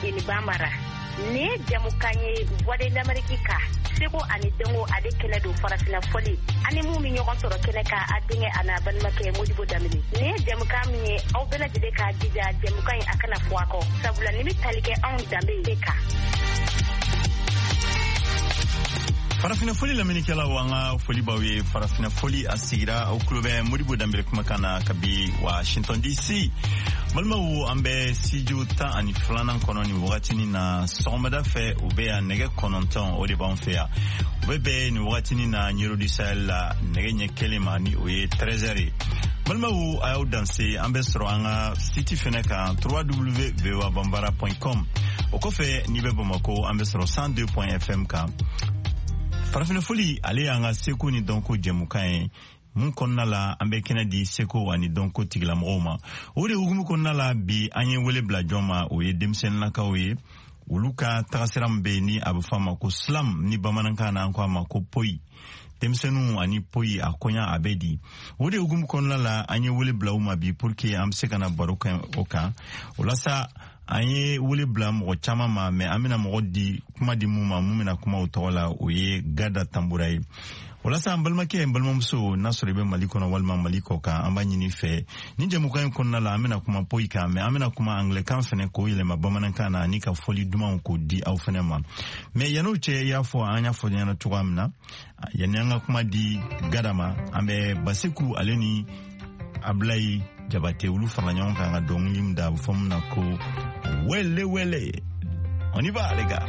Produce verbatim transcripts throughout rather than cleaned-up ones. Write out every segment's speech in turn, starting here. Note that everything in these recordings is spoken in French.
ni bamara ne jamukanye wade d'Amerika seko ani dengo ade kele do farafina foli ani mu mi ñogon toro kele ka adinge ana balmake Modibo Damini ne jamukanye aw bela jide ka dija jamukanye akana fuako sabula ni talike on dambe ka farafina foli la minikela wanga foli bawe farafina foli asigira au klube Modibo Dambele kumakana kabi Washington D C malma wu ambe siju ta ani flana kono ni wakatini na somada fe ube ya nege kononton ode ba onfea ube ni wakatini na Nyiro du Sahel la nege nyekele mani oye trezeri malma wu ayo danse ambe soro anga siti feneka w w w point v o a bambara point com okofe nibe bomako ambe soro cent deux point f m ka farafina foli ale yanga seko ni donko jemukaye mun konna la ambe Kennedy seko wani donko tigla moma o de ugumu konna la bi anye wele bla joma o ye demsen la ka o ye uluka tagasiram be ni abufama ko slam ni bamananka na anko ma ko poi demsenu ani poi akonya abedi o de ugumu konna la anye wele bla uma bi pour que am sekana baroka oka olasa anye wule bla mo chama ma me amina mo di kuma di muma mumina kuma utola oye gada tamburai wala sa ambalma ke ambalma muso nasore be maliko na walma maliko ka ambanyi ni fe ninje mukayen konna la amina kuma poika me amina kuma anglican fene ko ile mabamana kana ni ka foli duma ko di au fene ma me yano che ya fo anya fo nyana tuamna yananga kuma di gadama ambe basiku aleni ablai jabate ulu fanga nyonka nga donglim da fomna ko wele wele on y va les gars.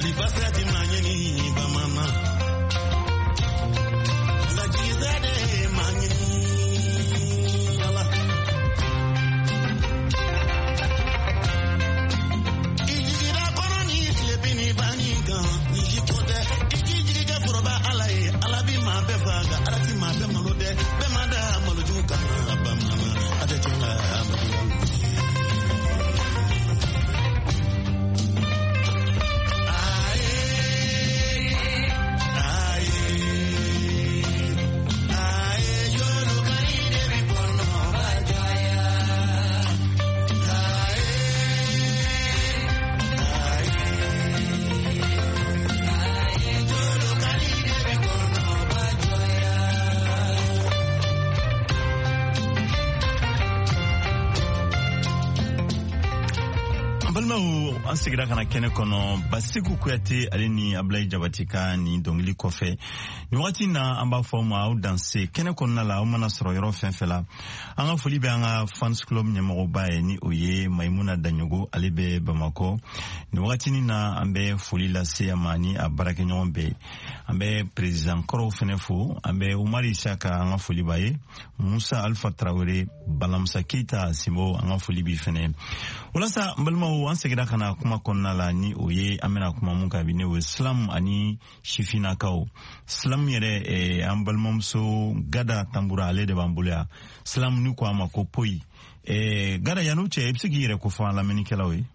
an sigira kana kɛnɛ kɔnɔ Basiku Kuyate ale ni Ablaye Jabati ka ni dɔnkili kɔfɛ ni wagati na an b'a fɔ ma aw danse kɛnɛ kɔnɔna la aw mana sɔrɔ yɔrɔ fɛn fɛn la an ka foli bɛ an ka fans club ɲɛmɔgɔba ye ni o ye Maimuna Danyogo ale bɛ Bamakɔ ni wagati na an bɛ foli lase a ma ni a baarakɛɲɔgɔn bɛɛ an bɛ président kɔrɔw fɛnɛ fo an bɛ Umar Isaka an ka foli b'a ye Musa Alpha Traoré Balamusa Keita Simbo an ka foli bi fɛnɛ walasa n balimaw an segira kana kuma kɔnɔna la ni o ye an bɛna kuma mun kan bi ne o Islam ani sifinakaw Islam yɛrɛ eh, an balimamuso Gada Tambura ale de b'an bolo yan Islam ni ko a ma ko poyi eh, Gada yan'u cɛ i bɛ se k'i yɛrɛ ko fɔ an lamɛnnikɛlaw ye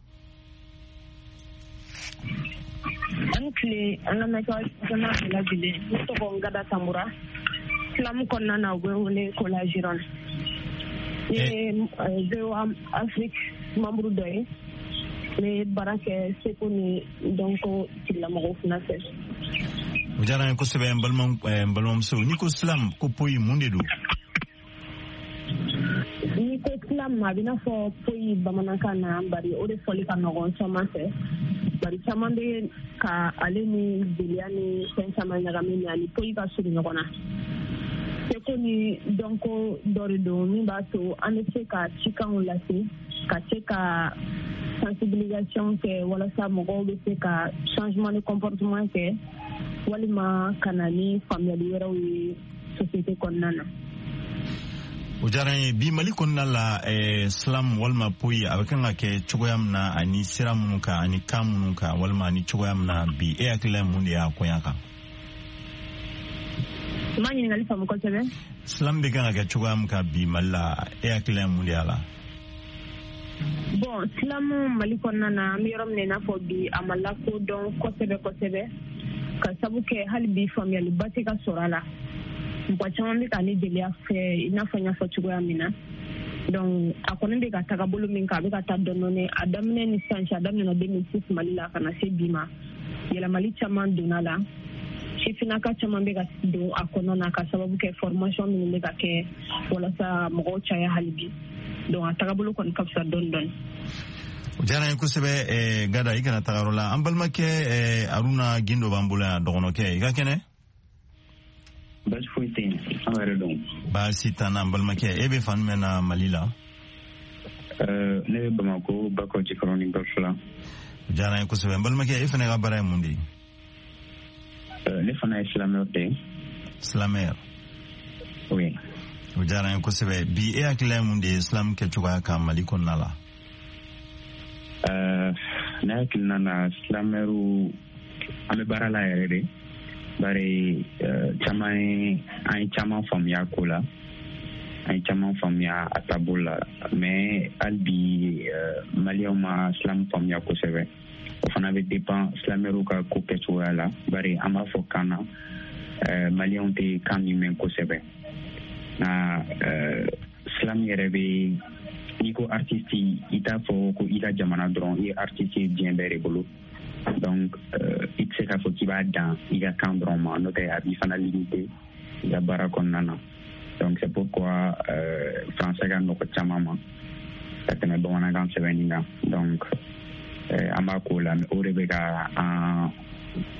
an tile an lamɛnnikɛlaw fana bɛɛ lajɛlen ne tɔgɔ Gada Tambura Islam kɔnɔna na u bɛ wele ko la Gironde ne V O A Afrique membre dɔ ye ne baara kɛ seko ni dɔnko tigilamɔgɔw fana fɛ. O diyara n ye kosɛbɛ n balima n balimamuso n'i ko Islam ko poyi mun de don? N'i ko Islam a bɛ n'a fɔ poyi bamanankan na bari o de fɔli ka nɔgɔn caman fɛ bari caman bɛ ka ale ni jeliya ni fɛn caman ɲagami ani poyi ka surun ɲɔgɔn na. Seko ni dɔnko dɔ de don min b'a to an bɛ se ka cikanw lase ka se ka sensibilisation kɛ walasa mɔgɔw bɛ se ka changement de comportement kɛ walima ka na ni faamuyali wɛrɛw ye société kɔnɔna na. O diyara n ye bi Mali kɔnɔna la eh, Islam walima poyi a bɛ kan ka kɛ cogoya min na ani sira minnu kan ani kan minnu kan walima ani cogoya min na bi e hakili la mun de y'a kɔɲa kan? Ma ɲininkali faamu kosɛbɛ. Islam bɛ kan ka kɛ cogoya min kan bi Mali la e hakili la mun de y'a la? Bon, Islamu Mali kɔnɔna na an bɛ yɔrɔ min na i n'a fɔ bi a ma lakodɔn kosɛbɛ kosɛbɛ ka sabu kɛ hali bi faamuyaliba tɛ ka sɔrɔ a la mɔgɔ caman bɛ ka ne jeliya fɛ i n'a fɔ n y'a fɔ cogoya min na donc a kɔni bɛ ka taga bolo min kan a bɛ ka taa dɔɔnin-dɔɔnin a daminɛ ni sisan cɛ a daminɛna deux mille six Mali la ka na se bi ma yɛlɛmali caman donna la sifinaka caman bɛ ka don a kɔnɔna ka sababu kɛ formation minnu bɛ ka kɛ walasa mɔgɔw caya hali bi donc a tagabolo kɔni ka fisa dɔɔnin dɔɔnin. O diyara n ye kosɛbɛ eh, Gada i kana taga yɔrɔ la an balimakɛ eh, Aruna Gindo b'an bolo yan dɔgɔnɔkɛ i ka kɛnɛ? Baasi foyi tɛ yen an yɛrɛ dɔn. Baasi t'an na n balimakɛ e bɛ fan jumɛn na Mali la? Uh, ne bɛ Bamako Bakɔ Jikɔrɔni ni Golf la. O diyara n ye kosɛbɛ n balimakɛ e fana ka baara ye mun de ye? Uh, ne fana ye silamɛw tɛ. Silamɛ? Oui. O diyara n ye kosɛbɛ bi e hakili la mun de ye Islam kɛcogoya kan Mali kɔnɔna la? Uh, ne hakilina na silamɛw an bɛ baara la yɛrɛ de bari uh, caman ye an ye caman faamuya ko la an ye caman faamuya a taabolo la mais hali bi uh, maliyɛnw ma silamu faamuya kosɛbɛ o fana bɛ dépend silamɛw ka ko kɛcogoya la bari an b'a fɔ kan na uh, maliyɛnw tɛ kan min mɛn kosɛbɛ na uh, silamu yɛrɛ bɛ n'i ko artiste i t'a fɔ ko i ka jamana dɔrɔn i ye artiste ye diɲɛ bɛɛ de bolo donc uh, i tɛ se k'a fɔ k'i b'a dan i ka kan dɔrɔn ma n'o tɛ a b'i fana limité i ka baara kɔnɔna na donc c'est pourquoi uh, français ka nɔgɔ caman ma ka tɛmɛ bamanankan sɛbɛnni kan donc uh, an b'a k'o la mais o de bɛ ka an